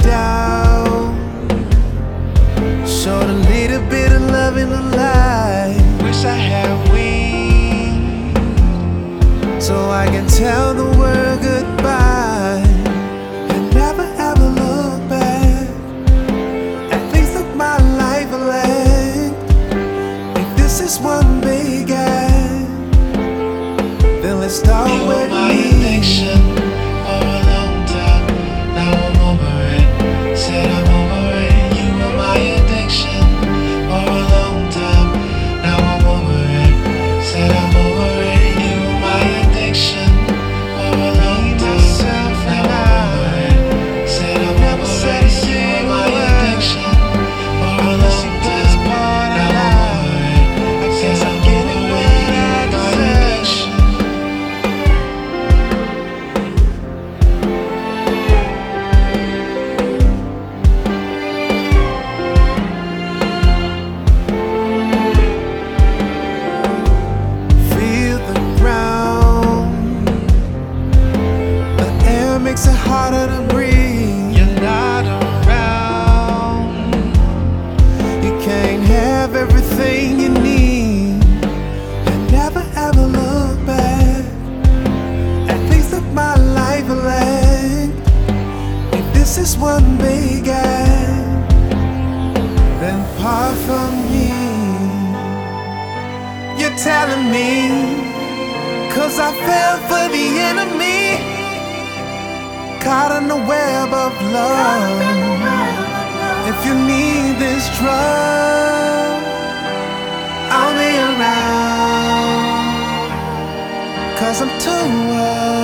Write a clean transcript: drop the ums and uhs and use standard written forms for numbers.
down. Showed a little bit of love in the light. Wish I had wings so I can tell the world goodbye and never ever look back at things that my life led. If this is one big act, then let's start with my me. addiction for a long time. Now I'm over it. Said I'm over it. You were my addiction for a long time. Now I'm over it. Said I'm over it. You were my addiction for a long time. Now I'm over it. Said I'm over it. You were my addiction for a long time. Now I'm over it. Said I'm over it. You were my addiction. Feel the ground, the air makes it harder to breathe. You're not around, you can't have everything you need. And never ever look back at things that my life lacked. If this is one big act, then part from me. You're telling me, 'cause I fell for the enemy, caught in the web of love. If you need this drug, I'll be around, 'cause I'm too